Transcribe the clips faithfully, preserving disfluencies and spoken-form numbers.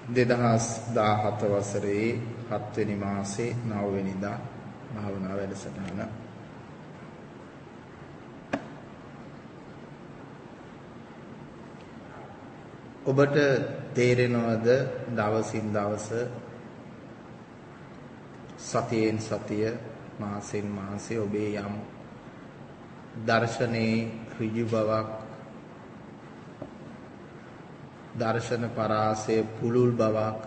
දෙදහස් දාහත වසරේ හත්වෙනි මාසේ නව වෙනිදා භාවනා වැඩසටහන. ඔබට තේරෙනවද දවසින් දවස සතියෙන් සතිය මාසෙන් මාසෙ ඔබේ යම් දර්ශනයේ ඍජු බවක් දර්ශන පරාසයේ පුලුල් බවක්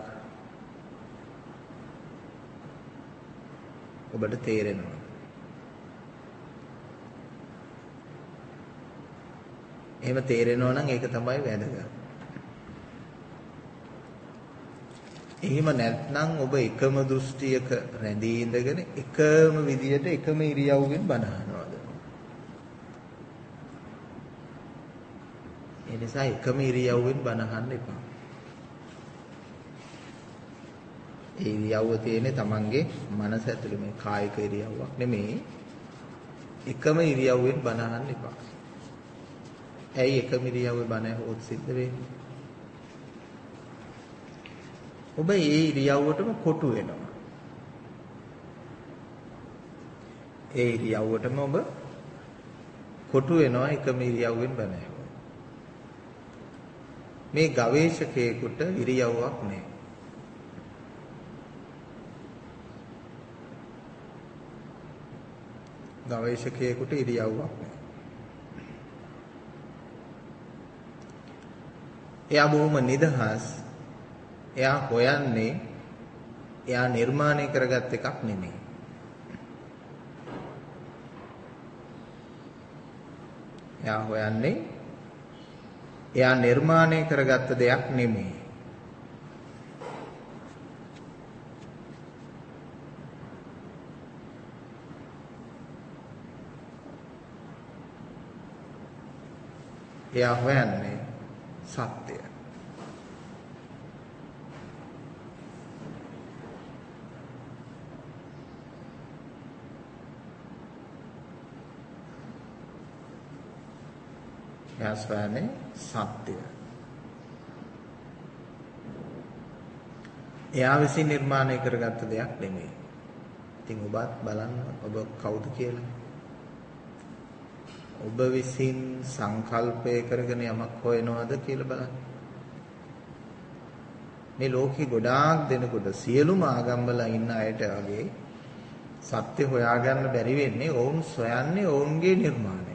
ඔබට තේරෙනවා. එහෙම තේරෙනවා නම් ඒක තමයි වැදගත්. එහෙම නැත්නම් ඔබ එකම දෘෂ්ටියක රැඳී ඉඳගෙන එකම විදියට එකම ඉරියව්වෙන් බණ අහනවාද? ඒ නිසා එකම ඉරියව්වෙන් බණ අහන්න එපා. ඒ ඉරියව්ව තියෙන්නේ Tamange මනස ඇතුළේ, මේ කායික ඉරියව්වක් නෙමෙයි. එකම ඉරියව්වෙන් බණ අහන්න එපා. ඇයි එකම ඉරියව්වේ බණ ඇහුවොත් සිද්ධ වෙන්නේ? ඔබ ඒ ඉරියව්වටම කොටු වෙනවා. ඒ ඉරියව්වටම ඔබ කොටු වෙනවා එකම ඉරියව්වෙන් බණ ඇහුවොත්. මේ ගවේෂකයෙකුට ඉරියව්වක් නැහැ. ගවේෂකයෙකුට ඉරියව්වක් නැහැ. එයා බොහොම නිදහස්. එයා හොයන්නේ එයා නිර්මාණය කරගත් එකක් නෙමෙයි. එයා හොයන්නේ එයා නිර්මාණය කරගත්ත දෙයක් නෙමෙයි. එයා හොයන්නේ සත්‍යය. එයා හොයන්නේ සත්‍යය. එයා විසින් නිර්මාණය කරගත්ත දෙයක් නෙමෙයි. ඉතින් ඔබත් බලන්න ඔබ කවුද කියලා. ඔබ විසින් සංකල්පය කරගෙන යමක් හොයනවද කියලා බලන්න. මේ ලෝකේ ගොඩාක් දෙනෙකුට සියලුම ආගම්වල ඉන්න අයට වගේ සත්‍ය හොයාගන්න බැරි වෙන්නේ ඔවුන් සොයන්නේ ඔවුන්ගේ නිර්මාණය.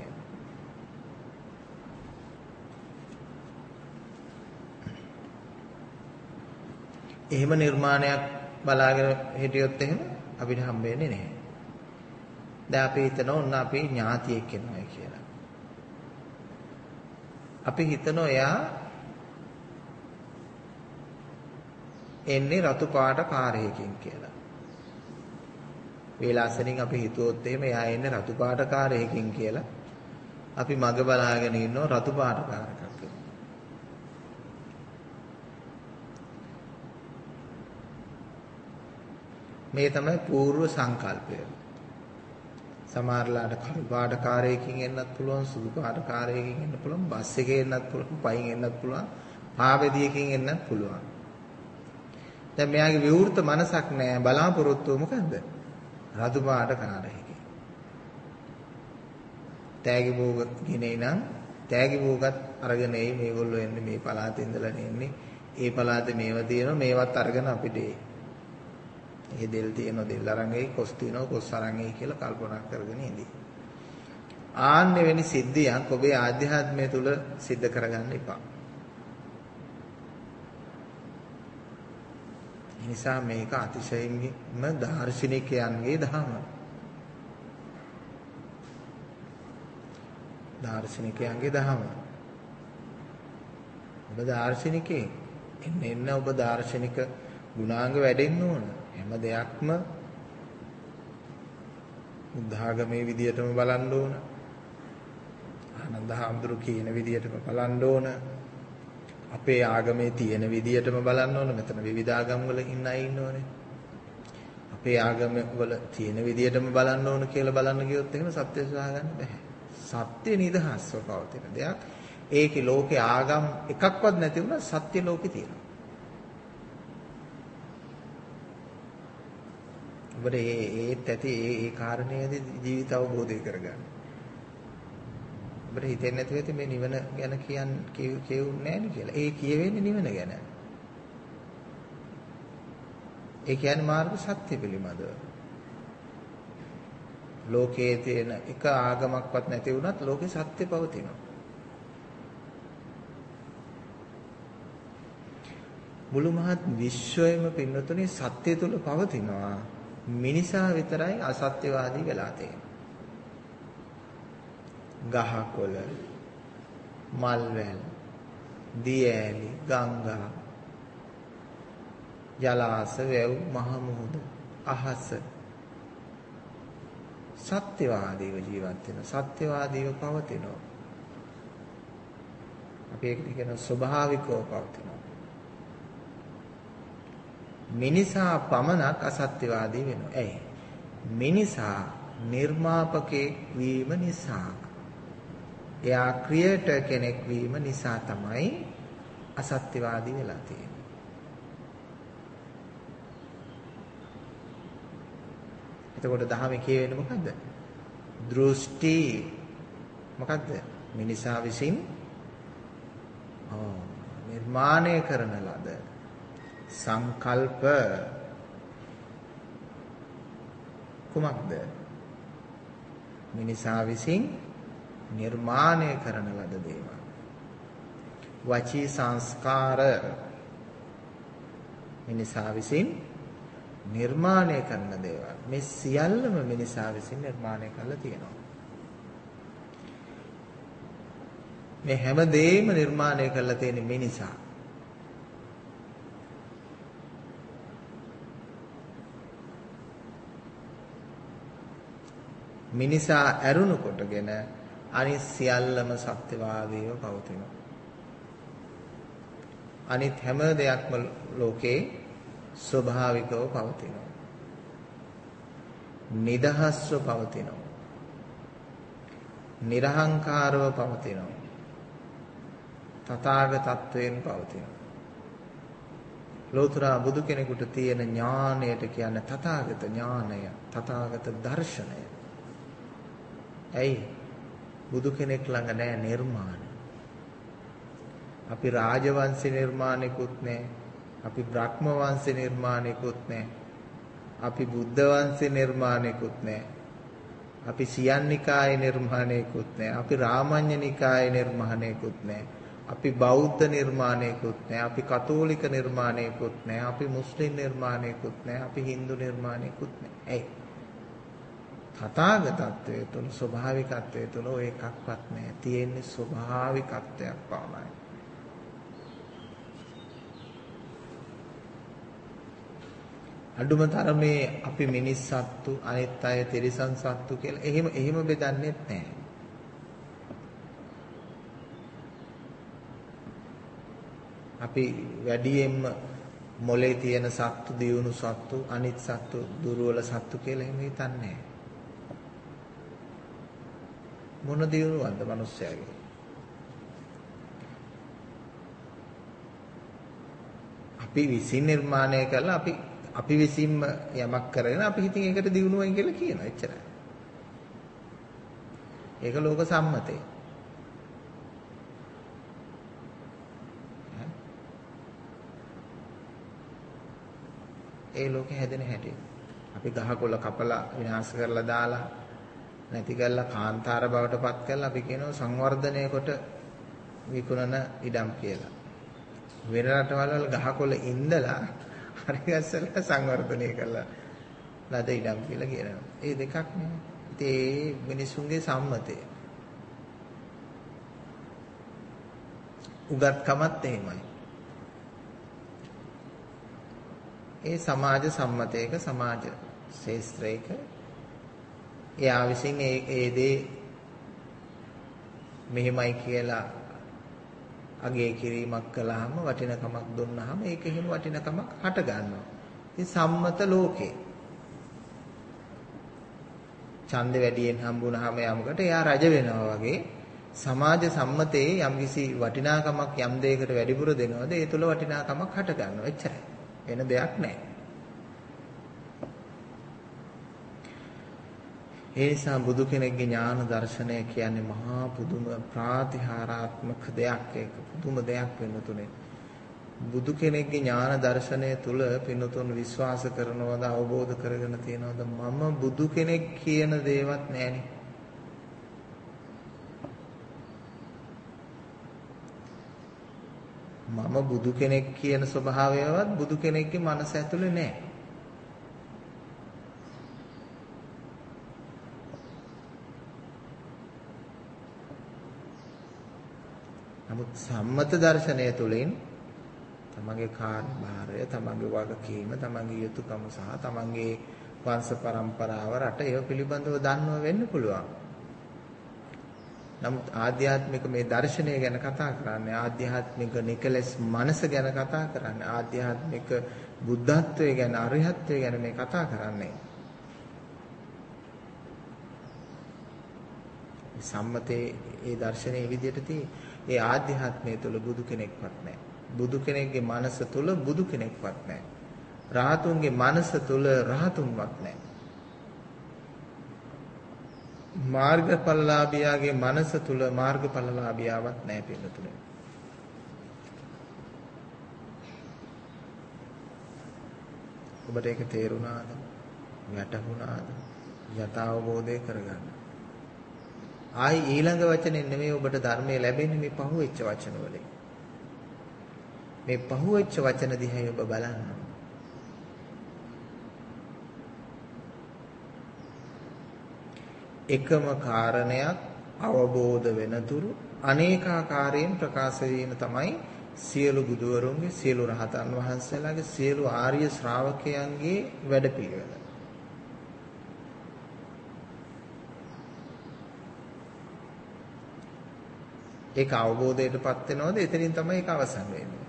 එහෙම නිර්මාණයක් බලාගෙන හිටියොත් එහෙම අපිට හම්බ වෙන්නේ නැහැ. දැන් අපි හිතනවා ඔන්න අපි ඥාතියෙක් වෙනවා කියලා. අපි හිතනවා එයා එන්නේ රතු පාට කාරයකින් කියලා. වේලාසනින් අපි හිතුවොත් එහෙම එයා එන්නේ රතු පාට කාරයකින් කියලා. අපි මග බලාගෙන ඉන්නවා රතු පාට කාරකක්. මේ තමයි పూర్ව සංකල්පය. සමහරලාට කළු පාට කාරයකින් එන්නත් පුළුවන්, සුදු පාට කාරයකින් එන්න පුළුවන්, බස් එකේ එන්නත් පුළුවන්, පයින් එන්නත් පුළුවන්, පාවෙදියකින් එන්නත් පුළුවන්. දැන් මෙයාගේ විවෘත මනසක් නැහැ. බලාපොරොත්තුව මොකද්ද? රතු පාට කාරයකින්. තෑගි භෝග ගිනේ නම් තෑගි භෝගත් අරගෙන එයි. මේගොල්ලෝ එන්නේ මේ පළාතේ ඉඳලා එන්නේ. ඒ පළාතේ මේවා තියෙනවා. මේවත් අරගෙන අපිට එයි. ඒ දෙල් තියෙනවා දෙල් අරන් එයි, කොස් තියෙනවා කොස් අරන් එයි කියලා කල්පනා කරගෙන ඉඳී. ආන්නේ වෙනි සිද්ධියක් ඔබේ ආධ්‍යාත්මය තුල සිද්ධ කරගන්න එපා. ඒ නිසා මේක අතිශයින්ම දාර්ශනිකයන්ගේ දහම. දාර්ශනිකයන්ගේ දහම. ඔබ දාර්ශනිකයෙක්. එන්න එන්න ඔබ දාර්ශනික ගුණාංග වැඩෙන්න ඕන. හැම දෙයක්ම බුද්ධාගමේ විදියටම බලන්න ඕන. ආනන්ද හාමුදුරු කියන විදියටම බලන්න ඕන. අපේ ආගමේ තියෙන විදියටම බලන්න ඕන. මෙතන විවිධ ආගම් වල ඉන්න අය ඉන්නෝනේ. අපේ ආගම වල තියෙන විදියටම බලන්න ඕන කියලා බලන්න ගියොත් එහෙම සත්‍ය සොයාගන්න බෑ. සත්‍ය නිදහස්ව පවතින දෙයක්. ඒකේ ලෝකේ ආගම් එකක්වත් නැති වුණා සත්‍ය ලෝකේ තියෙනවා. ඔබට ඒ ඒත් ඇති ඒ ඒ කාරණේදී ජීවිත අවබෝධය කරගන්න. ඔබට හිතෙන්නේ නැතුව ඇති මේ නිවන ගැන කියන් කියුන්නේ නැහැ කියලා. ඒ කියවෙන්නේ නිවන ගැන. ඒ කියන්නේ මාර්ග සත්‍ය පිළිබඳව. ලෝකයේ තියෙන එක ආගමක්වත් නැති වුණත් ලෝකේ සත්‍ය පවතිනවා. මුළු මහත් විශ්වයම පින්නතුනේ සත්‍ය තුල පවතිනවා. මිනිසා විතරයි අසත්‍යවාදී වෙලා තියෙන්නේ. ගහකොළ, මල්වැල්, දියඇලි, ගංගා, ජලාශ, වැව්, මහ මුහුද, අහස සත්‍යවාදීව ජීවත් වෙන සත්‍යවාදීව පවතිනවා. අපි ඒකට කියන ස්වභාවිකව පවතිනවා. මිනිසා පමණක් අසත්‍යවාදී වෙනවා. ඇයි? මිනිසා නිර්මාපකෙක් වීම නිසා, එයා ක්‍රියේටර් කෙනෙක් වීම නිසා තමයි අසත්‍යවාදී වෙලා තියෙන්නේ. එතකොට දහමේ කියවෙන්නේ මොකද්ද? දෘෂ්ටි මොකද්ද? මිනිසා විසින් ඔව් නිර්මාණය කරන ලද සංකල්ප කුමක්ද? මිනිසා විසින් නිර්මාණය කරන ලද දේවල්. වචී සංස්කාර මිනිසා විසින් නිර්මාණය කරන දේවල්. මේ සියල්ලම මිනිසා විසින් නිර්මාණය කරලා තියෙනවා. මේ හැම දෙයක්ම නිර්මාණය කරලා තියෙන මිනිසා. මිනිසා ඇරුණු කොටගෙන අනිත් සියල්ලම සත්‍යවාදීව පවතිනවා. අනිත් හැම දෙයක්ම ලෝකේ ස්වභාවිකව පවතිනවා. නිදහස්ව පවතිනවා. නිර්හංකාරව පවතිනවා. තථාගතත්වයෙන් පවතිනවා. ලෝතර බුදු කෙනෙකුට තියෙන ඥාණයට කියන්නේ තථාගත ඥානය, තථාගත දර්ශනය. ඇයි? බුදු කෙනෙක් ළඟ නැහැ නිර්මාණ. අපි රාජවංශේ නිර්මාණිකුත් නැහැ. අපි බ්‍රහ්ම වංශේ නිර්මාණිකුත් නැහැ. අපි බුද්ධ වංශේ නිර්මාණිකුත් නැහැ. අපි සියන්නිකායේ නිර්මාණිකුත් නැහැ. අපි රාමඤ්ඤ නිකායේ නිර්මාණිකුත් නැහැ. අපි බෞද්ධ නිර්මාණිකුත් නැහැ. අපි කතෝලික නිර්මාණිකුත් නැහැ. අපි මුස්ලිම් නිර්මාණිකුත් නැහැ. අපි හින්දු නිර්මාණිකුත් නැහැ. ඇයි? තථාගතත්වයේ තුල ස්වභාවිකත්වයේ තුල ඔය එකක්වත් නැහැ. තියෙන්නේ ස්වභාවිකත්වයක් පමණයි. අඩුම තරමේ අපි මිනිස් සත්තු අනිත් අය තිරිසන් සත්තු කියලා එහෙම එහෙම බෙදන්නේ නැහැ. අපි වැඩියෙන්ම මොලේ තියෙන සත්තු දියුණු සත්තු අනිත් සත්තු දුර්වල සත්තු කියලා එහෙම හිතන්නේ නැහැ. මොන දියුණුවක්ද මිනිස්යාගේ? අපි විසින් නිර්මාණය කළා අපි අපි විසින්ම යමක් කරගෙන අපි හිතින් ඒකට දියුණුවයි කියලා කියනවා. එච්චරයි. ඒක ලෝක සම්මතය. ඒ ලෝකෙ හැදෙන හැටි. අපි ගහකොළ කපලා විනාශ කරලා දාලා නැති කරලා කාන්තාර බවට පත් කරලා අපි කියනවා සංවර්ධනය කොට විකුණන ඉඩම් කියලා. වෙන රටවල් වල ගහකොළ ඉඳලා හරි ගැස්සලා සංවර්ධනය කරලා ලද ඉඩම් කියලා කියනවා. ඒ දෙකක් නේ. ඉතින් ඒ මිනිසුන්ගේ සම්මතය. උගත්කමත් එහෙමයි. ඒ සමාජ සම්මතයක සමාජ ශාස්ත්‍රයක එයා විසින් ඒ ඒ දේ මෙහෙමයි කියලා අගේ කිරීමක් කළාම වටිනකමක් දුන්නාම ඒක එහෙම වටිනකමක් හට ගන්නවා. ඉතින් සම්මත ලෝකේ ඡන්ද වැඩියෙන් හම්බුනහම යමකට එයා රජ වෙනවා වගේ සමාජ සම්මතයේ යම්කිසි වටිනාකමක් යම් දෙයකට වැඩිපුර දෙනවද ඒ තුල වටිනාකමක් හට ගන්නවා. එච්චරයි. වෙන දෙයක් නැහැ. ඒ නිසා බුදු කෙනෙක්ගේ ඥාන දර්ශනය කියන්නේ මහා පුදුම ප්‍රාතිහාරාත්මක දෙයක්. ඒක පුදුම දෙයක් වෙනතුනේ. බුදු කෙනෙක්ගේ ඥාන දර්ශනය තුල පින්තුන් විශ්වාස කරනවද අවබෝධ කරගෙන තියනවද මම බුදු කෙනෙක් කියන දේවත් නැහෙනේ. මම බුදු කෙනෙක් කියන ස්වභාවයවත් බුදු කෙනෙක්ගේ මනස ඇතුලේ නැහැ. නමුත් සම්මත දර්ශනය තුළින් තමන්ගේ කාර්යභාරය, තමන්ගේ වගකීම, තමන්ගේ යුතුයකම සහ තමන්ගේ වංශ පරම්පරාව රට ඒව පිළිබඳව දන්නව වෙන්න පුළුවන්. නමුත් ආධ්‍යාත්මික මේ දර්ශනය ගැන කතා කරන්නේ, ආධ්‍යාත්මික නිකලස් මනස ගැන කතා කරන්නේ, ආධ්‍යාත්මික බුද්ධත්වයේ ගැන, අරිහත්ත්වයේ ගැන මේ කතා කරන්නේ. සම්මතේ ඒ දර්ශනයේ විදිහට තියෙන්නේ ඒ ආධ්‍යාත්මය තුළ බුදු කෙනෙක්වත් නැහැ. බුදු කෙනෙක්ගේ මනස තුළ බුදු කෙනෙක්වත් නැහැ. රහතුන්ගේ මනස තුළ රහතුන්වත් නැහැ. මාර්ගඵලලාභියාගේ මනස තුළ මාර්ගඵලලාභියාවක් නැහැ පිළිතුරේ. ඔබට ඒක තේරුණාද? වැටහුණාද? යථාබෝධය කරගන්න. ආයි ඊළඟ වචනේ නෙමෙයි ඔබට ධර්මයේ ලැබෙන්නේ මේ පහුවෙච්ච වචන වලින්. මේ පහුවෙච්ච වචන දිහා ඔබ බලන්න. එකම කාරණයක් අවබෝධ වෙනතුරු අනේකාකාරයෙන් ප්‍රකාශ වීම තමයි සියලු බුදුවරුන්ගේ, සියලු රහතන් වහන්සේලාගේ, සියලු ආර්ය ශ්‍රාවකයන්ගේ වැඩපිළිවෙල. ඒක අවබෝධයටපත් වෙනවද? එතනින් තමයි ඒක අවසන් වෙන්නේ.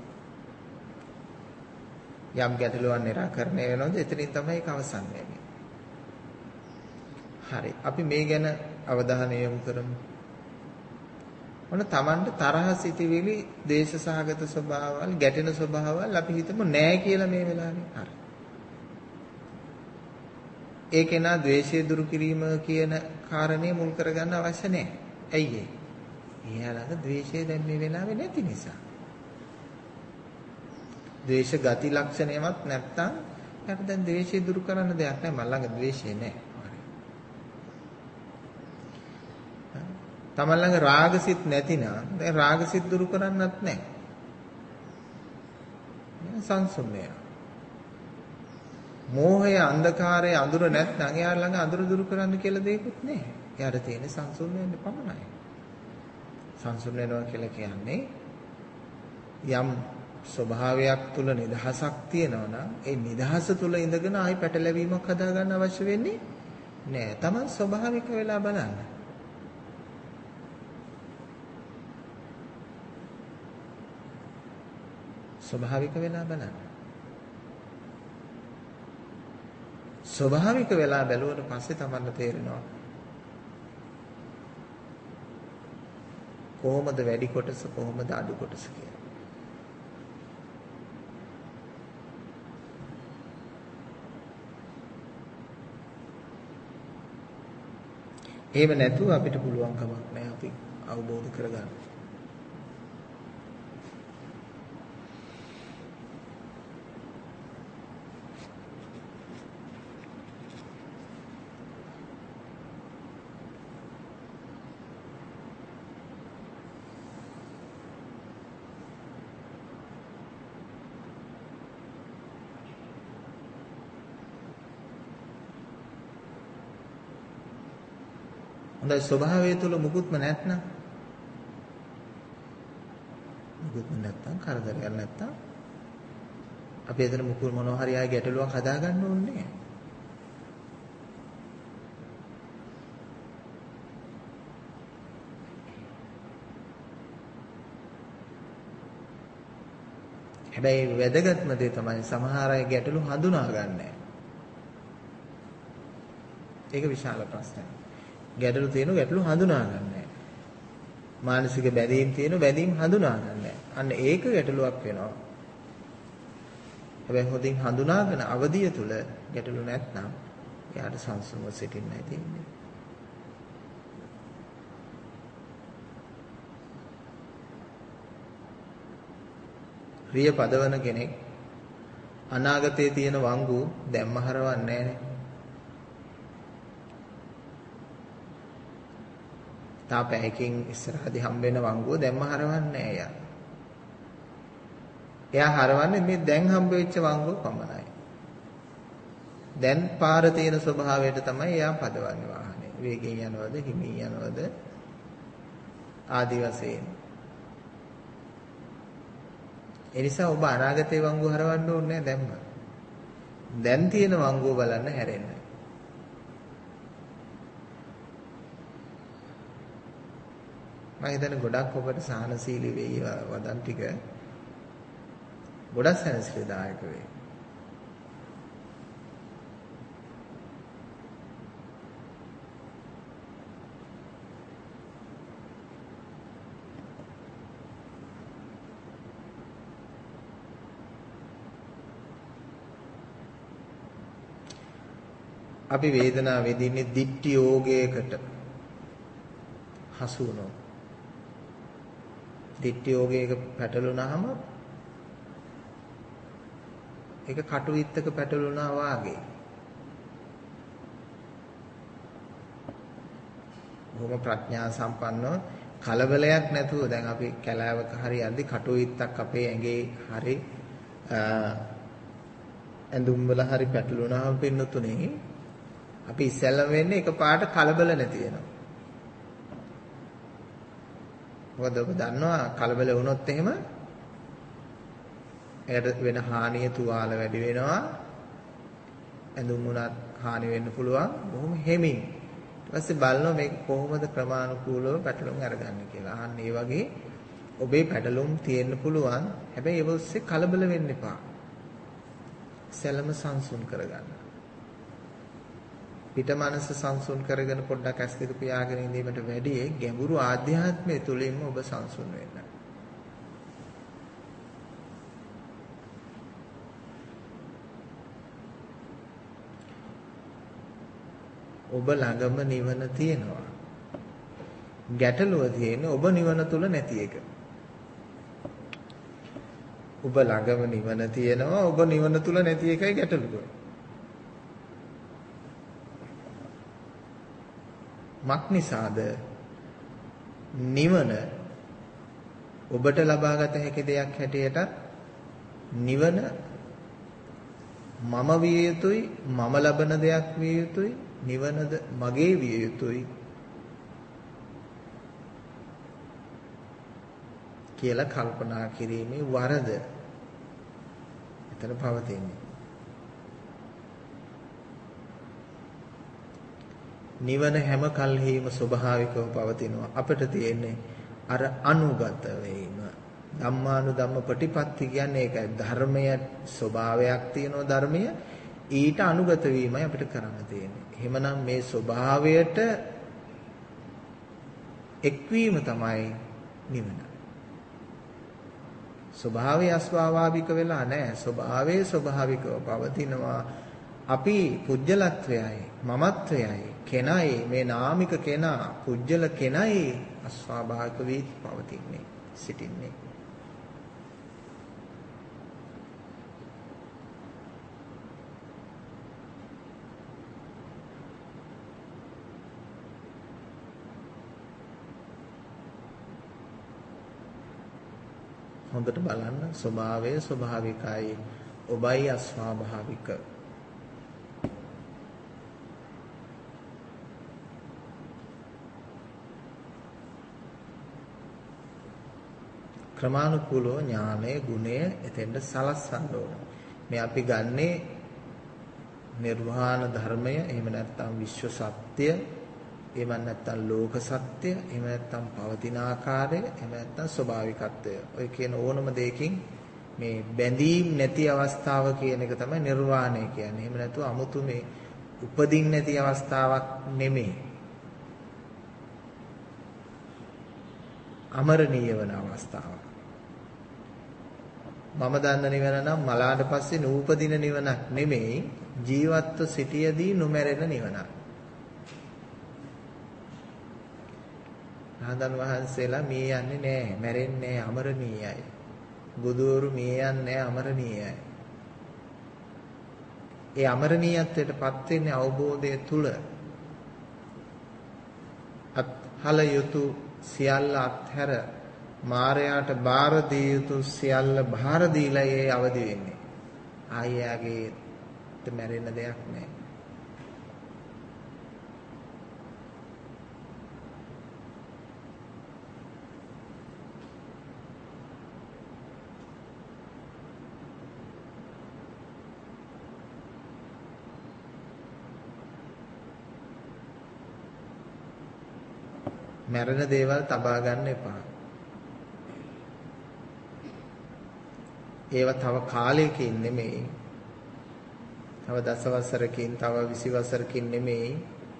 යම් ගැටලුවක් निराකරණය වෙනවද? එතනින් තමයි ඒක අවසන් වෙන්නේ. හරි. අපි මේ ගැන අවධානය යොමු කරමු. මොන Tamanට තරහ සිටිවිලි, දේශසහගත ස්වභාවවල්, ගැටෙන ස්වභාවවල් අපි හිතමු නෑ කියලා මේ වෙලාවේ. හරි. ඒකේ නා ද්වේෂය දුරු කිරීම කියන කාරණේ මුල් කරගන්න අවශ්‍ය නෑ. ඇයි ඒ? එයාලට ද්වේෂය දැන් මේ වෙලාවේ නැති නිසා. ද්වේෂ ගති ලක්ෂණයවත් නැත්තම් එයාට දැන් ද්වේෂය දුරු කරන්න දෙයක් නැහැ. මම ළඟ ද්වේෂය නැහැ. තමන් ළඟ රාගසිත නැතිනම් දැන් රාගසිත දුරු කරන්නත් නැහැ. සංසුන්නය. මෝහය, අන්ධකාරය, අඳුර නැත්නම් එයා ළඟ අඳුර දුරු කරන්න කියලා දෙයක්වත් නැහැ. එයාට තියෙන්නේ සංසුන් වෙන්න පමණයි. සංසුන් වෙනවා කියලා කියන්නේ යම් ස්වභාවයක් තුල නිදහසක් තියෙනවා නම් ඒ නිදහස තුල ඉඳගෙන ආයි පැටලැවීමක් හදාගන්න අවශ්‍ය වෙන්නේ නෑ. Taman ස්වභාවික වෙලා බලන්න. ස්වභාවික වෙලා බලන්න. ස්වභාවික වෙලා බැලුවට පස්සේ Tamanට තේරෙනවා කොහොමද වැඩි කොටස කොහොමද අඩු කොටස කියලා. එහෙම නැතුව අපිට පුළුවන් කමක් නැහැ අපි අවබෝධ කරගන්න. හොඳයි ස්වභාවය තුල මුකුත්ම නැත්නම් මුකුත්ම නැත්නම් කරදරයක් නැත්නම් අපි එතන මුකුත් මොනවා හරි ආයෙ ගැටලුවක් හදාගන්න ඕනේ නැහැ. හැබැයි වැදගත්ම දේ තමයි සමහර අය ගැටලු හඳුනා ගන්න නැහැ. ඒක විශාල ප්‍රශ්නයක්. ගැටලු තියෙන ගැටලු හඳුනා ගන්න නැහැ. මානසික බැඳීම් තියෙන බැඳීම් හඳුනා ගන්න නැහැ. අන්න ඒක ගැටලුවක් වෙනවා. හැබැයි හොඳින් හඳුනාගෙන අවදිය තුල ගැටලු නැත්නම් එයාට සංසුන්ව සිටින්නයි තියෙන්නේ. රිය පදවන කෙනෙක් අනාගතයේ තියෙන වංගු දැම්ම හරවන්නේ නැහනේ. තාපෑකින් ඉස්සරහදී හම්බ වෙන වංගුව දැම්ම හරවන්නේ නැහැ එයා. එයා හරවන්නේ මේ දැන් හම්බ වෙච්ච වංගුව පමණයි. දැන් පාර තියෙන ස්වභාවයට තමයි එයා පදවන්නේ වාහනේ. වේගෙන් යනවද, හිමින් යනවද ආදි වශයෙන්. ඒ නිසා ඔබ අනාගතේ වංගුව හරවන්න ඕනේ දැම්ම. දැන් තියෙන වංගුව බලන්න හැරෙන්න. මම හිතන්නේ ගොඩක් ඔබට සාහනශීලී වෙයි වදන් ටික. ගොඩක් සැනසීමදායක වෙයි. අපි වේදනාව විඳින්නේ දිට්ඨි යෝගයකට හසු වුණොත්. දිට්ඨි යෝගයක පැටළුණාම ඒක කටු විත්තක පැටළුණා වාගේ. බොහොම ප්‍රඥා සම්පන්නව කලබලයක් නැතුව දැන් අපි කැලෑවක හරි යද්දි කටු විත්තක් අපේ ඇඟේ හරි ඇඳුම් වල හරි පැටළුණාම පින්නතුනේ අපි ඉස්සෙල්ලා වෙන්නේ එකපාරට කලබල නැති වෙනවා. මොකද ඔබ දන්නවා කලබල වුණොත් එහෙම ඒකට වෙන හානිය තුවාල වැඩි වෙනවා. ඇඳුම් උනත් හානි වෙන්න පුළුවන්. බොහොම හිමින්. ඊට පස්සේ බලනවා මේක කොහොමද ක්‍රමානුකූලව පැටලුම් අරගන්නේ කියලා. අන්න ඒ වගේ ඔබේ පැටලුම් තියෙන්න පුළුවන්. හැබැයි ඒක ඔස්සේ කලබල වෙන්න එපා. සැලම සංසුන් කරගන්න. පිට මනස සංසුන් කරගෙන පොඩ්ඩක් ඇස් දෙක පියාගෙන ඉඳීමට වැඩිය ගැඹුරු ආධ්‍යාත්මය තුළින්ම ඔබ සංසුන් වෙන්න. ඔබ ළඟම නිවන තියෙනවා. ගැටලුව තියෙන්නේ ඔබ නිවන තුල නැති එක. ඔබ ළඟම නිවන තියෙනවා ඔබ නිවන තුල නැති එකයි ගැටලුව. මක් නිසාද නිවන ඔබට ලබාගත හැකි දෙයක් හැටියට නිවන මම විය යුතුයි මම ලබන දෙයක් විය යුතුයි නිවනද මගේ විය යුතුයි කියලා කල්පනා කිරීමේ වරද එතන පවතින්නේ. නිවන හැම කල්හිම ස්වභාවිකව පවතිනවා. අපිට තියෙන්නේ අර අනුගත වීම. ධම්මානුධම්ම ප්‍රතිපatti කියන්නේ ඒකයි. ධර්මයේ ස්වභාවයක් තියෙනවා ධර්මය. ඊට අනුගත වීමයි අපිට කරන්න තියෙන්නේ. එහෙමනම් මේ ස්වභාවයට එක්වීම තමයි නිවන. ස්වභාවය අස්වාභාවික වෙලා නැහැ. ස්වභාවයේ ස්වභාවිකව පවතිනවා. අපි පුජ්‍යලත්වයයි මමත්වයයි කෙනයි මේ නාමික කෙනා පුජ්‍යල කෙනයි අස්වාභාවික වී පවතින්නේ සිටින්නේ. හොඳට බලන්න ස්වභාවය ස්වභාවිකයි ඔබයි අස්වාභාවික. ක්‍රමානුකූලව ඥානය ගුණය එතෙන්ට සලස්සන්න ඕන. මේ අපි ගන්නේ නිර්වාණ ධර්මය එහෙම නැත්නම් විශ්ව සත්‍ය එහෙම නැත්නම් ලෝක සත්‍ය එහෙම නැත්නම් පවතින ආකාරය එහෙම නැත්නම් ස්වභාවිකත්වය. ඔය කියන ඕනම දෙයකින් මේ බැඳීම් නැති අවස්ථාව කියන එක තමයි නිර්වාණය කියන්නේ. එහෙම නැතුව 아무තු මේ උපදින් නැති අවස්ථාවක් නෙමෙයි. අමරණීය වන අවස්ථාවක්. මම දන්න නිවන නම් මලාට පස්සේ නූපදින නිවනක් නෙමෙයි ජීවත්ව සිටියදී නොමැරෙන නිවනක්. රහතන් වහන්සේලා මේ යන්නේ නැහැ, මැරෙන්නේ නැහැ, අමරණීයයි. බුදුවරු මිය යන්නේ අමරණීයයි. ඒ අමරණීයත්වයටපත් වෙන්නේ අවබෝධය තුල. අත්හල යුතු සියල්ල අත්හැර මාරයාට බාර දිය යුතු සියල්ල බාර දීලා ඒ අවදි වෙන්නේ. ආයෙගේ මැරෙන්න දෙයක් නැහැ. මැරෙන දේවල් තබා ගන්න එපා. ඒවා තව කාලයකින් නෙමෙයි. තව දසවසරකින්, තව විසි වසරකින් නෙමෙයි.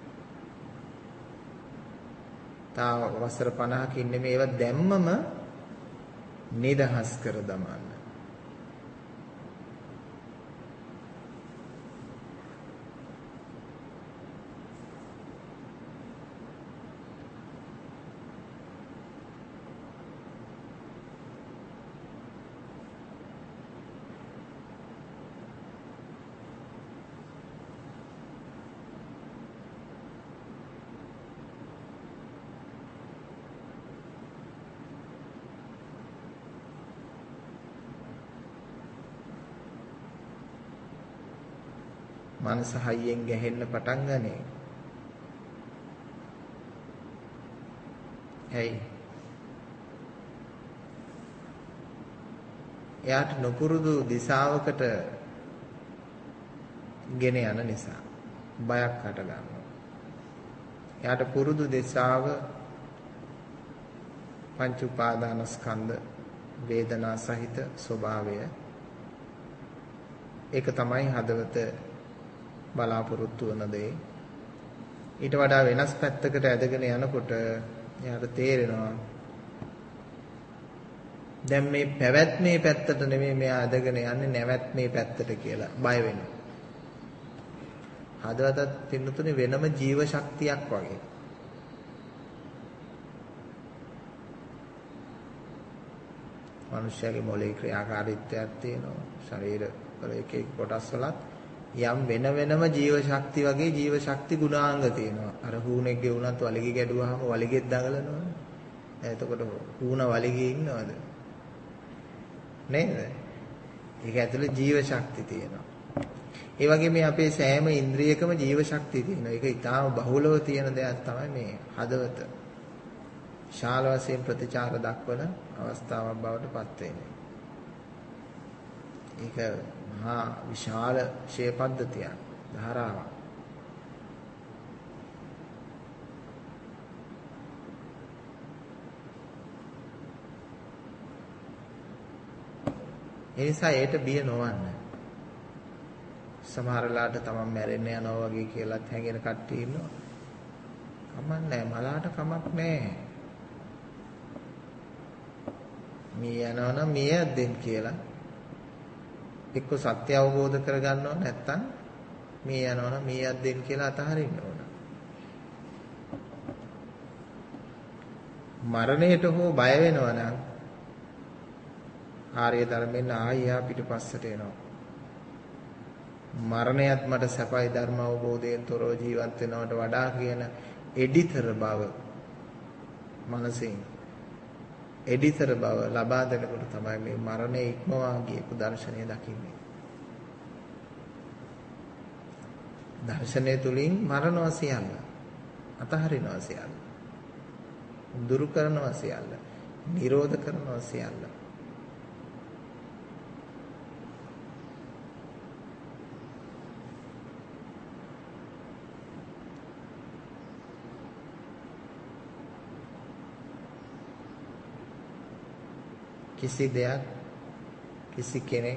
තව වසර පනහකින් නෙමෙයි. ඒවා දැම්මම නිදහස් කර දමන්න. මනස හයියෙන් ගැහෙන්න පටන් ගන්නේ. ඇයි? එයාට නොපුරුදු දිශාවකට ගෙන යන නිසා බයක් හට ගන්නවා. එයාට පුරුදු දිශාව පංච උපාදානස්කන්ධ වේදනා සහිත ස්වභාවය. ඒක තමයි හදවත බලාපොරොත්තු වන දේ. ඊට වඩා වෙනස් පැත්තකට ඇදගෙන යනකොට එයාට තේරෙනවා දැන් මේ පැවැත්මේ පැත්තට නෙමෙයි මෙයා ඇදගෙන යන්නේ නැවැත්මේ පැත්තට කියලා බය වෙනවා. හදවතත් පින්නතුනේ වෙනම ජීව ශක්තියක් වගේ. මනුෂ්‍යයාගේ මොළේ ක්‍රියාකාරීත්වයක් තියෙනවා. ශරීර වල එක එක කොටස් වලත් යම් වෙන වෙනම ජීව ශක්ති වගේ ජීව ශක්ති ගුණාංග තියෙනවා. අර හූනෙක්ගේ වුණත් වලිගය ගැඩුවාම වලිගෙත් දඟලනවනේ. එතකොට හූන වලිගේ ඉන්නවද? නේද? ඒක ඇතුලේ ජීව ශක්ති තියෙනවා. ඒ වගේ මේ අපේ සෑම ඉන්ද්‍රියකම ජීව ශක්තිය තියෙනවා. ඒක ඊටාම බහුලව තියෙන දෙයක් තමයි මේ හදවත. ශාල වශයෙන් ප්‍රතිචාර දක්වන අවස්ථාවක් බවට පත් වෙන්නේ. ඒක මහා විශාල ශේ පද්ධතියක් ධාරාවක්. ඒ නිසා ඒට බිය නොවන්න. සමහරලාට තමන් මැරෙන්න යනවා වගේ කියලාත් හැංගෙන කට්ටිය ඉන්නවා. කමක් නැහැ, මලාට කමක් නැහැ. මිය යනවනම් මිය යද්දෙන් කියලා එක්ක සත්‍ය අවබෝධ කරගන්නව නැත්නම් මිය යනවනම් මිය යද්දෙන් කියලා අතහරින්න ඕන. මරණයට හෝ බය වෙනවනම් ආර්ය ධර්මෙන් ආයියා පිටපස්සට එනවා. මරණයත් මට සැපයි ධර්ම අවබෝධයෙන් තොරව ජීවත් වෙනවට වඩා කියන එඩිතර බව මනසින් එඩිතර බව ලබා දෙනකොට තමයි මේ මරණය ඉක්මවා ගියපු දර්ශනය දකින්නේ. දර්ශනය තුලින් මරණවා සියල්ල අතහරිනවා සියල්ල දුරු කරනවා සියල්ල නිරෝධ කරනවා සියල්ල. කිසි දෙයක් කිසි කෙනෙක්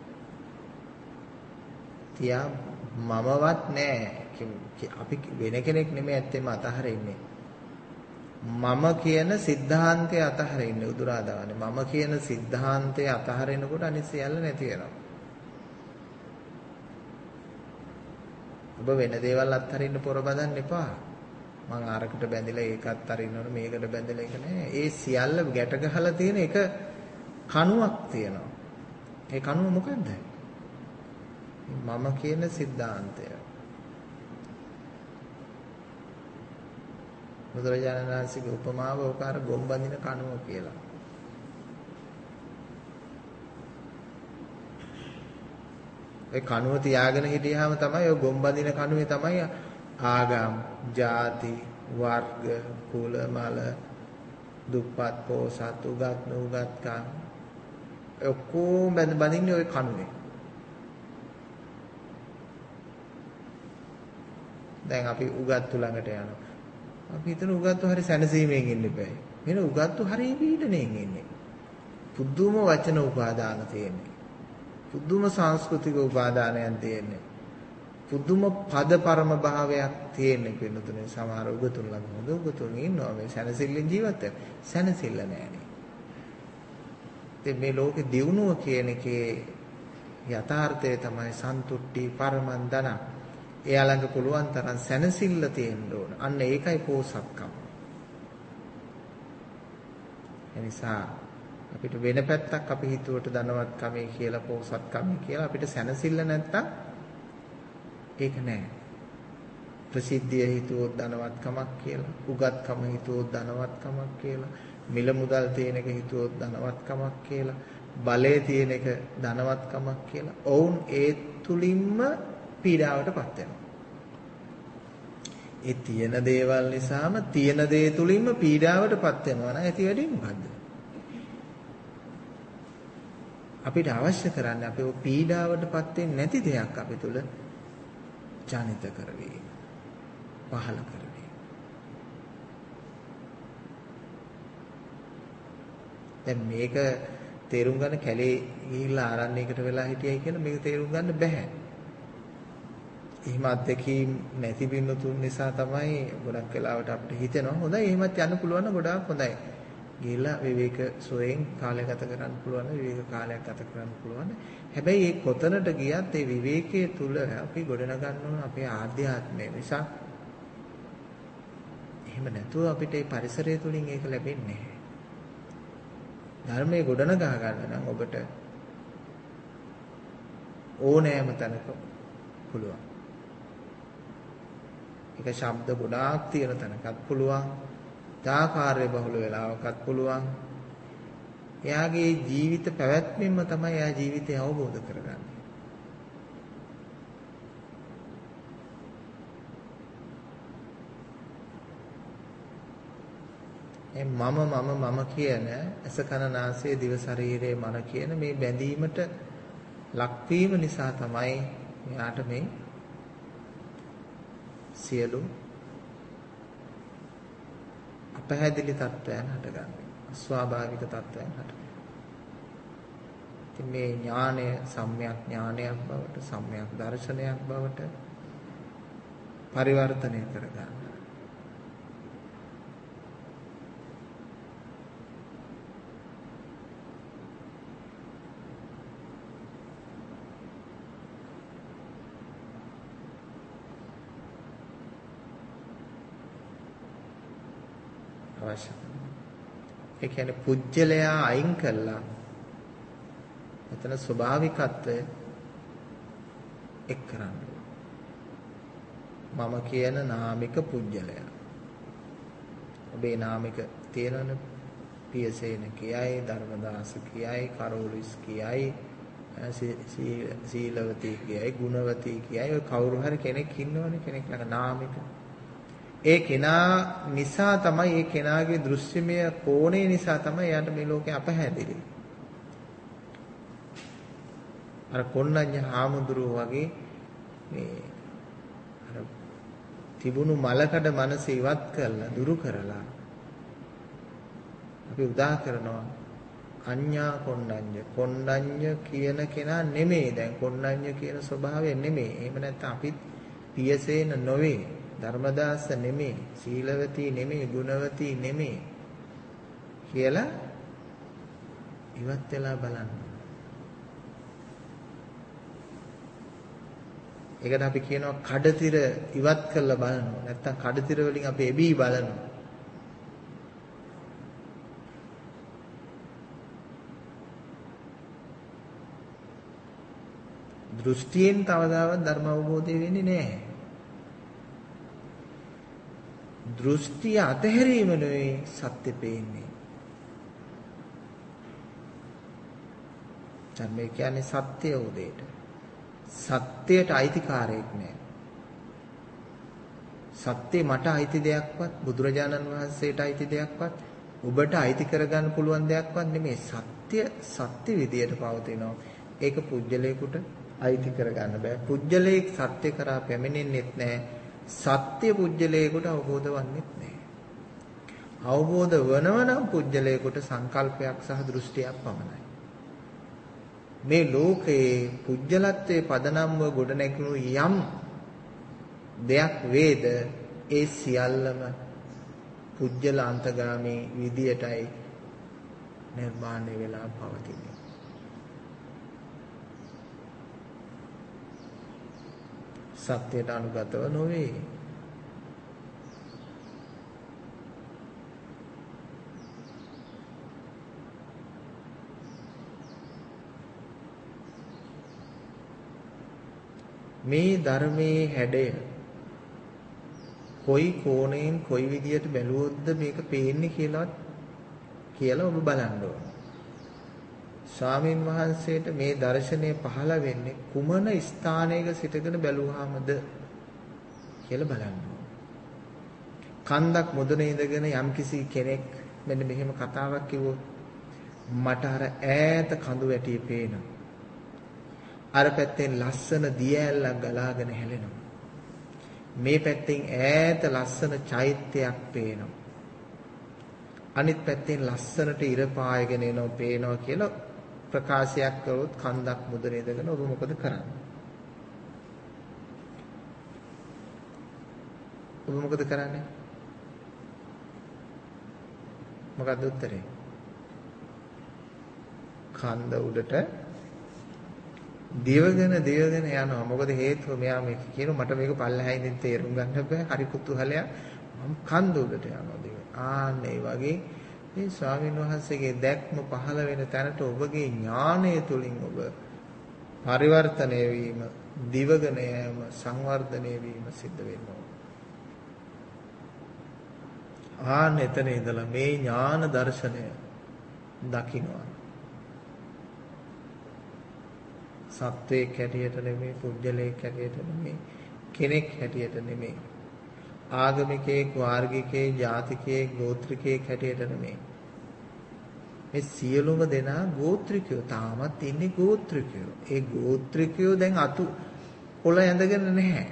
තියා මමවත් නැහැ. අපි වෙන කෙනෙක් නෙමෙයි ඇත්තෙම අතහරින්නේ. මම කියන સિદ્ધාන්තය අතහරින්නේ උදුරාදානේ. මම කියන સિદ્ધාන්තය අතහරිනකොට අනිත් සියල්ල නැති වෙනවා. ඔබ වෙන දේවල් අත්හරින්න පොර බදන්න එපා. මං අරකට බැඳිලා ඒකත් අරින්න ඕන මේකට බැඳිලා ඒක නෑ. ඒ සියල්ල ගැට ගහලා තියෙන එක කණුවක් තියෙනවා. ඒ කණුව මොකද්ද? මම කියන સિદ્ધාන්තය. බුදුරජාණන් වහන්සේගේ උපමාව ඕකාර ගොම්බඳින කණුව කියලා. ඒ කණුව තියාගෙන හිටියාම තමයි ඔය ගොම්බඳින කණුවේ තමයි ආගම්, ಜಾති, වර්ග, කුල, මල, දුප්පත්, පොසත්, උගත්, නුගත්කම් ඔක්කොම බඳ බඳින්නේ ওই කණුවේ. දැන් අපි උගත්තු ළඟට යනවා. අපි හිතන උගත්තු හරි සැනසීමෙන් ඉන්න බෑ. මෙන්න උගත්තු හරි පීඩණයෙන් ඉන්නේ. පුදුම වචන උපාදාන තියෙන්නේ. පුදුම සංස්කෘතික උපාදානයන් තියෙන්නේ. පුදුම පද පරම භාවයක් තියෙන්නේ පින්නතුනේ. සමහර උගතුන් ළඟ හොඳ උගතුන් ඉන්නවා මේ සැනසෙල්ලෙන් ජීවත් වෙන. සැනසෙල්ල නෑනේ. ඉතින් මේ ලෝකේ දියුණුව කියන එකේ යථාර්ථය තමයි සන්තුට්ටි පරමන් දන. එයා ළඟ පුළුවන් තරම් සැනසෙල්ල තියෙන්න ඕන. අන්න ඒකයි පෝසත්කම. එනිසා අපිට වෙන පැත්තක් අපි හිතුවට ධනවත්කමේ කියලා පෝසත්කමේ කියලා අපිට සැනසෙල්ල නැත්තම් ඒක නෑ. ප්‍රසිද්ධිය හිතුවොත් ධනවත්කමක් කියලා, උගත්කම හිතුවොත් ධනවත්කමක් කියලා, මිල මුදල් තියෙන එක හිතුවොත් ධනවත්කමක් කියලා, බලය තියෙන එක ධනවත්කමක් කියලා. ඔවුන් ඒ තුලින්ම පීඩාවටපත් වෙනවා. ඒ තියෙන දේවල් නිසාම තියෙන දේ තුලින්ම පීඩාවටපත් වෙනවා නම් ඇති වෙන්නේ මොකද්ද? අපිට අවශ්‍ය කරන්නේ අපේ පීඩාවටපත් වෙන්නේ නැති දෙයක් අපි තුල ජනිත කරවීම, පහළ කරවීම. දැන් මේක තේරුම් ගන්න කැලේ ගිහිල්ලා ආරණ්‍යයකට වෙලා හිටියයි කියලා මේක තේරුම් ගන්න බෑ. එහෙම අත්දැකීම් නැති බින්නතුන් නිසා තමයි ගොඩක් වෙලාවට අපිට හිතෙනවා හොඳයි එහෙමත් යන්න පුළුවන් නම් ගොඩාක් හොඳයි. ගිහිල්ලා විවේක සොයෙන් කාලය ගත කරන්න පුළුවන්, විවේක කාලයක් ගත කරන්න පුළුවන්. හැබැයි ඒ කොතනට ගියත් ඒ විවේකයේ තුල අපි ගොඩනගන්න ඕන අපේ ආධ්‍යාත්මය නිසා. එහෙම නැතුව අපිට මේ පරිසරය තුලින් ඒක ලැබෙන්නේ නැහැ. ධර්මයේ ගොඩනගා ගන්න නම් ඔබට ඕනෑම තැනක පුළුවන්. ඒක ශබ්ද ගොඩාක් තියෙන තැනකත් පුළුවන්. දාකාර්ය බහුල වෙලාවකත් පුළුවන්. එයාගේ ජීවිත පැවැත්මෙන්ම තමයි එයා ජීවිතය අවබෝධ කරගන්නේ. ඒ මම මම මම කියන ඇස කන නාසය දිව ශරීරය මන කියන මේ බැඳීමට ලක්වීම නිසා තමයි මෙයාට මේ සියලු අපහැදිලි තත්ත්වයන් හටගන්නේ. ස්වාභාවික තත්ත්වයන් හටගන්නේ. ඉතින් මේ ඥානය සම්‍යක් ඥානයක් බවට, සම්‍යක් දර්ශනයක් බවට පරිවර්තනය කරගන්න. ඒ කියන්නේ පුජ්‍යලයා අයින් කළා. එතන ස්වභාවිකත්වය එක් කරන්න. මම කියන නාමික පුජ්‍යලයා. ඔබේ නාමික තියෙනවනේ පියසේන කියයි, ධර්මදාස කියයි, කරෝලිස් කියයි, සීලවතී කියයි, ගුණවතී කියයි. ඔය කවුරු හරි කෙනෙක් ඉන්නවනේ කෙනෙක් ළඟ නාමික. ඒ කෙනා නිසා තමයි ඒ කෙනාගේ දෘශ්‍යමය කෝණය නිසා තමයි එයාට මේ ලෝකේ අපහැදිලි. අර කොණ්ණඤ්ඤ හාමුදුරුවෝ වගේ මේ අර තිබුණු මලකඩ මනස ඉවත් කරලා දුරු කරලා අපි උදා කරනවා අඤ්ඤා කොණ්ණඤ්ඤ. කොණ්ණඤ්ඤ කියන කෙනා නෙමෙයි. දැන් කොණ්ණඤ්ඤ කියන ස්වභාවය නෙමෙයි. එහෙම නැත්නම් අපිත් පියසේන නොවේ. ධර්මදාස නෙමෙයි, සීලවතී නෙමෙයි, ගුණවතී නෙමෙයි කියලා ඉවත් වෙලා බලන්න. ඒකට අපි කියනවා කඩතිර ඉවත් කරලා බලනවා. නැත්තම් කඩතිර වලින් අපි එබී බලනවා. දෘෂ්ටියෙන් තවදාවත් ධර්ම අවබෝධය වෙන්නේ නැහැ. දෘෂ්ටිය අතහැරීම නෙවෙයි සත්‍ය පේන්නේ. ධර්මය කියන්නේ සත්‍ය උදේට. සත්‍යයට අයිතිකාරයෙක් නෑ. සත්‍ය මට අයිති දෙයක්වත් බුදුරජාණන් වහන්සේට අයිති දෙයක්වත් ඔබට අයිති කරගන්න පුළුවන් දෙයක්වත් නෙමෙයි. සත්‍ය සත්‍ය විදියට පවතිනවා. ඒක පුජ්‍යලයකට අයිති කරගන්න බෑ. පුජ්‍යලයක සත්‍ය කරා පැමිණෙන්නෙත් නෑ. සත්‍ය පුජ්‍යලයකට අවබෝධ වන්නෙත් නෑ. අවබෝධ වනවනම් පුජ්‍යලයකට සංකල්පයක් සහ දෘෂ්ටියක් පමණයි. මේ ලෝකයේ පුජ්‍යලත්වයේ පදනම්ව ගොඩනැගුණු යම් දෙයක් වේද ඒ සියල්ලම පුජ්‍යල අන්තගාමී විදියටයි නිර්මාණය වෙලා පවතින්නේ. සත්‍යයට අනුගතව නොවේ. මේ ධර්මයේ හැඩය කොයි කෝණයෙන් කොයි විදියට බැලුවොත්ද මේක පේන්නේ කියලාත් කියලා ඔබ බලන්න ඕන. ස්වාමීන් වහන්සේට මේ දර්ශනය පහළ වෙන්නේ කුමන ස්ථානයක සිටගෙන බැලුවාමද කියලා බලන්න ඕන. කන්දක් මුදුනේ ඉඳගෙන යම්කිසි කෙනෙක් මෙන්න මෙහෙම කතාවක් කිව්වොත් මට අර ඈත කඳු වැටිය පේනවා. අර පැත්තෙන් ලස්සන දිය ඇල්ලක් ගලාගෙන හැලෙනවා. මේ පැත්තෙන් ඈත ලස්සන චෛත්‍යයක් පේනවා. අනිත් පැත්තෙන් ලස්සනට ඉර පායගෙන එනවා පේනවා කියලා ප්‍රකාශයක් කරොත් කන්දක් මුදුනේ ඉඳගෙන ඔබ මොකද කරන්නේ? ඔබ මොකද කරන්නේ? මොකක්ද උත්තරේ? කන්ද උඩට දිවගෙන දිවගෙන යනවා. මොකද හේතුව මෙයා මේක කියනවා මට මේක පල්ලෙහායින් තේරුම් ගන්න බෑ. හරි කුතුහලයක්. මම කන්ද උඩට යනවා දිව. ආන්න ඒ වගේ මේ ස්වාමීන් වහන්සේගේ දැක්ම පහළ වෙන තැනට ඔබගේ ඥානය තුලින් ඔබ පරිවර්තනය වීම, දිවගෙන යෑම, සංවර්ධනය වීම සිද්ධ වෙනවා. ආන්න එතන ඉඳලා මේ ඥාන දර්ශනය දකින්නවා. සත්වයක් හැටියට නෙමෙයි, පුජ්‍යලයක් හැටියට නෙමෙයි, කෙනෙක් හැටියට නෙමෙයි, ආගමිකයෙක්, වාර්ගිකයෙක්, ජාතිකයෙක්, ගෝත්‍රිකයෙක් හැටියට නෙමෙයි. මේ සියලුම දෙනා ගෝත්‍රිකයෝ. තාමත් ඉන්නේ ගෝත්‍රිකයෝ. ඒ ගෝත්‍රිකයෝ දැන් අතු කොළ ඇඳගෙන නැහැ.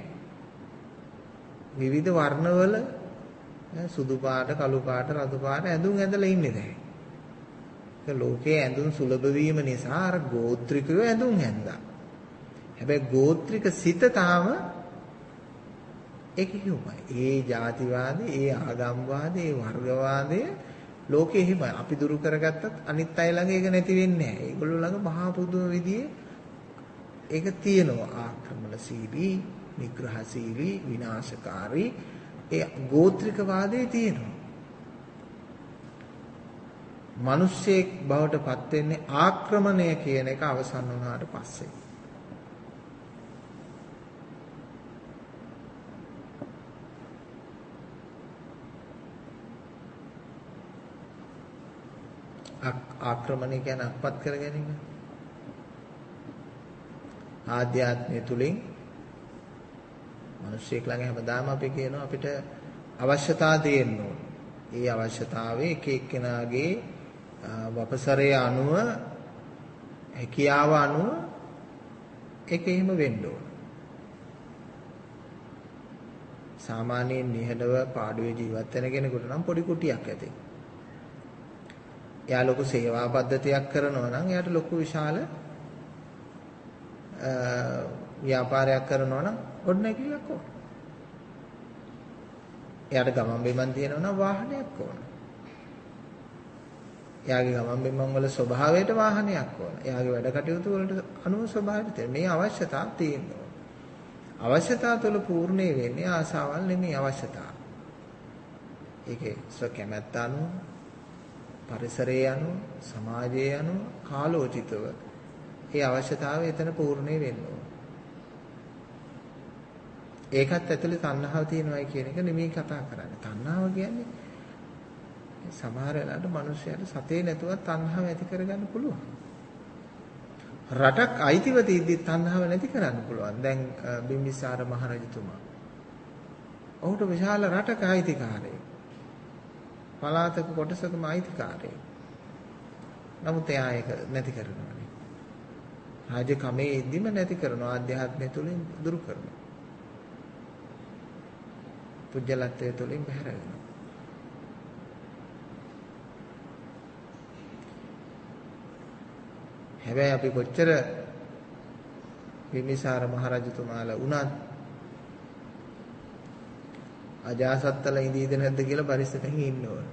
විවිධ වර්ණවල සුදු පාට, කළු පාට, රතු පාට ඇඳුම් ඇඳලා ඉන්නේ දැන්. ඒ ලෝකයේ ඇඳුම් සුලභ වීම නිසා අර ගෝත්‍රිකයෝ ඇඳුම් ඇඳලා. හැබැයි ගෝත්‍රික සිත තාම ඒක හිමයි. ඒ ಜಾතිවාදී, ඒ ආගම්වාදී, ඒ වර්ගවාදී ලෝකෙ හිමයි. අපි දුරු කරගත්තත් අනිත් අය ළඟ ඒක නැති වෙන්නේ නැහැ. ඒගොල්ලෝ ළඟ මහා පුදුම විදිහේ ඒක තියෙනවා. ආක්‍රමණශීලී, නිග්‍රහශීලී, විනාශකාරී ඒ ගෝත්‍රික වාදයේ තියෙනවා. මිනිස්සෙක් බවට පත් වෙන්නේ ආක්‍රමණය කියන එක අවසන් වුණාට පස්සේ. ආක්‍රමණය කියන්නේ අත්පත් කර ගැනීම. ආධ්‍යාත්මය තුලින් මිනිස්සෙක් ළඟ හැමදාම අපි කියනවා අපිට අවශ්‍යතාව තියෙන්න ඕන. ඒ අවශ්‍යතාවයේ එක එක්කෙනාගේ වපසරය අනුව, හැකියාව අනුව ඒක එහෙම වෙන්න ඕන. සාමාන්‍යයෙන් නිහඬව පාඩුවේ ජීවත් වෙන කෙනෙකුට නම් පොඩි කුටියක් ඇති. එයා ලොකු සේවා පද්ධතියක් කරනවා නම් එයාට ලොකු විශාල ව්‍යාපාරයක් කරනවා නම් ඔඩනැගිල්ලක් ඕන. එයාට ගමන් බිමන් තියෙනවා නම් වාහනයක් ඕන. එයාගේ ගමන් බිමන් වල ස්වභාවයට වාහනයක් ඕන. එයාගේ වැඩ කටයුතු වලට අනුව ස්වභාවයට මේ අවශ්‍යතාව තියෙනවා. අවශ්‍යතාව තුළ පූර්ණේ වෙන්නේ ආසාවල් නෙමෙයි අවශ්‍යතාව. ඒකේ ස්වකැමැත්ත අනුව, පරිසරයේ අනුව, සමාජයේ අනුව කාලෝචිතව ඒ අවශ්‍යතාවය එතන පූර්ණේ වෙන්න ඕන. ඒකත් ඇතුලේ තණ්හාව තියෙනවායි කියන එක නෙමෙයි කතා කරන්නේ. තණ්හාව කියන්නේ සමහර වෙලාවට මිනිස්සුන්ට සතේ නැතුවත් තණ්හාව ඇති කරගන්න පුළුවන්. රටක් අයිතිව තියද්දි තණ්හාව නැති කරන්න පුළුවන්. දැන් බිම්බිසාර මහරජතුමා. ඔහුට විශාල රටක අයිතිකාරයෙක්. පළාතක කොටසකම අයිතිකාරයෙක්. නමුත් එයා ඒක නැති කරනවානේ. රාජකමේ ඉද්දිම නැති කරනවා. ආධ්‍යාත්මය තුලින් දුරු කරනවා. පුජ්‍යලත්වය තුලින් බැහැර වෙනවා. හැබැයි අපි කොච්චර බිම්බිසාර මහරජතුමාලා වුණත් අජාසත්තල ඉඳීද නැද්ද කියලා පරිස්සමෙන් ඉන්න ඕන.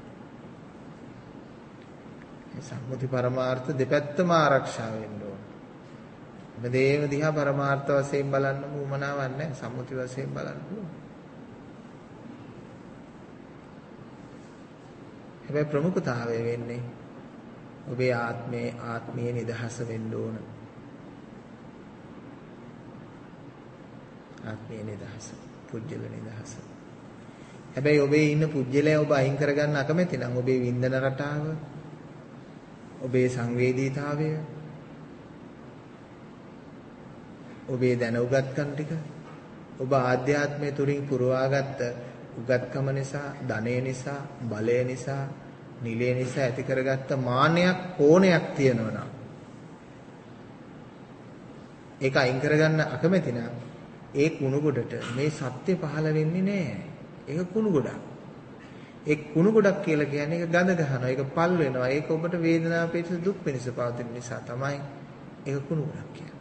මේ සම්මුති පරමාර්ථ දෙපැත්තම ආරක්ෂා වෙන්න ඕන. මේ දේව දිහා පරමාර්ථ වශයෙන් බලන්න උවමනාවක් නැහැ. සම්මුති වශයෙන් බලන්න පුළුවන්. හැබැයි ප්‍රමුඛතාවය වෙන්නේ ඔබේ ආත්මයේ ආත්මීය නිදහස වෙන්න ඕන. ආත්මීය නිදහස, පුජ්‍යල නිදහස. හැබැයි ඔබේ ඉන්න පුජ්‍යලය ඔබ අයින් කරගන්න අකමැති නම් ඔබේ වින්දන රටාව, ඔබේ සංවේදීතාවය, ඔබේ දැන උගත්කම් ටික, ඔබ ආධ්‍යාත්මය තුලින් පුරවාගත්ත උගත්කම නිසා, ධනය නිසා, බලය නිසා, නිලය නිසා ඇති කරගත්ත මාන්නයක්, කෝණයක් තියෙනවා නම් ඒක අයින් කරගන්න අකමැති නම් ඒ කුණු ගොඩට මේ සත්‍ය පහළ වෙන්නේ නැහැ. ඒක කුණු ගොඩක්. ඒ කුණු ගොඩක් කියලා කියන්නේ ඒක ගඳ ගන්නවා, ඒක පල් වෙනවා, ඒක ඔබට වේදනාව පිටස දුක් පිණිස පවතින නිසා තමයි ඒක කුණු ගොඩක් කියන්නේ.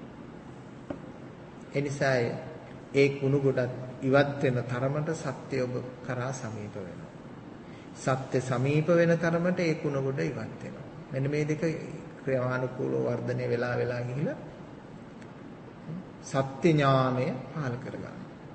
ඒ නිසා ඒ කුණු ගොඩත් ඉවත් වෙන තරමට සත්‍ය ඔබ කරා සමීප වෙනවා. සත්‍ය සමීප වෙන තරමට ඒ කුණ ගොඩ ඉවත් වෙනවා. මෙන්න මේ දෙක ක්‍රියානුකූලව වර්ධනය වෙලා වෙලා ගිහිලා සත්‍ය ඥානය පහළ කරගන්නවා.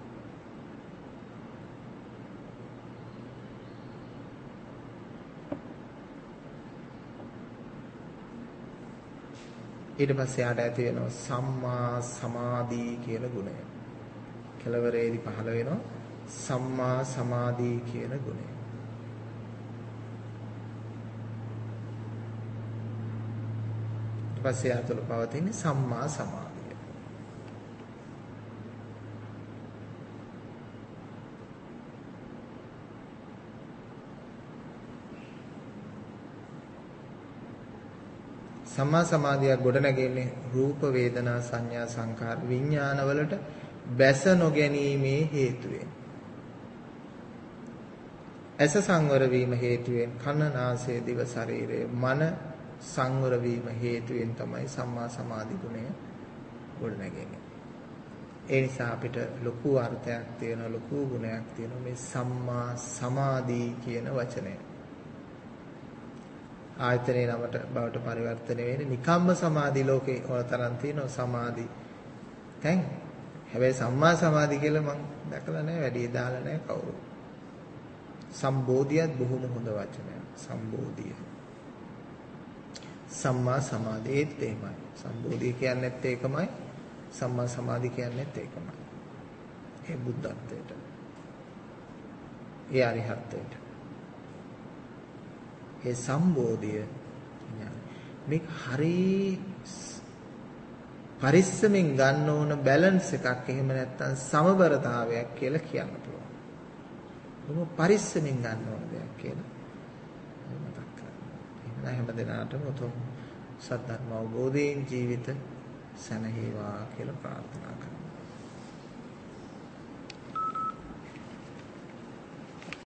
ඊට පස්සේ ආට ඇති වෙනවා සම්මා සමාධි කියන ගුණය. කෙලවරේදී පහළ වෙනවා සම්මා සමාධි කියන ගුණය. පස්සේ ආතුල පවතින සම්මා සමාධිය. සම්මා සමාධිය ගොඩනැගෙන්නේ රූප වේදනා සංඥා සංකාර විඥාන වලට බැස නොගැනීමේ හේතුවෙන්. ඇස සංවර වීම හේතුවෙන් කන නාසය දිව ශරීරය මන සංවර වීම හේතුවෙන් තමයි සම්මා සමාධි ගුණය ගොඩනැගෙන්නේ. ඒ නිසා අපිට ලොකු අර්ථයක් තියෙනවා, ලොකු ගුණයක් තියෙනවා මේ සම්මා සමාධි කියන වචනය. ආයතනයේ නමට බවට පරිවර්තනය වෙන්නේ නිකම්ම සමාධි ලෝකේ ඕන තරම් තියෙනවා සමාධි. දැන් හැබැයි සම්මා සමාධි කියලා මම දැකලා නැහැ, වැඩි දාලා නැහැ කවුරු. සම්බෝධියත් බොහොම හොඳ වචනයක්. සම්බෝධිය. සම්මා සමාධියත් එහෙමයි. සම්බෝධිය කියන්නේත් ඒකමයි. සම්මා සමාධි කියන්නේත් ඒකමයි. ඒ බුද්ධත්වයට. ඒ අරිහත්ත්වයට. ඒ සම්බෝධිය මේක හරි පරිස්සමෙන් ගන්න ඕන බැලන්ස් එකක්. එහෙම නැත්නම් සමබරතාවයක් කියලා කියන්න පුළුවන්. බොහොම පරිස්සමෙන් ගන්න ඕන දෙයක් කියලා මතක් කරගන්න. එහෙම හැමදෙනාටම උතුම් සත්‍ය ධර්ම අවබෝධයෙන් ජීවිත සැනසේවා කියලා ප්‍රාර්ථනා කරනවා.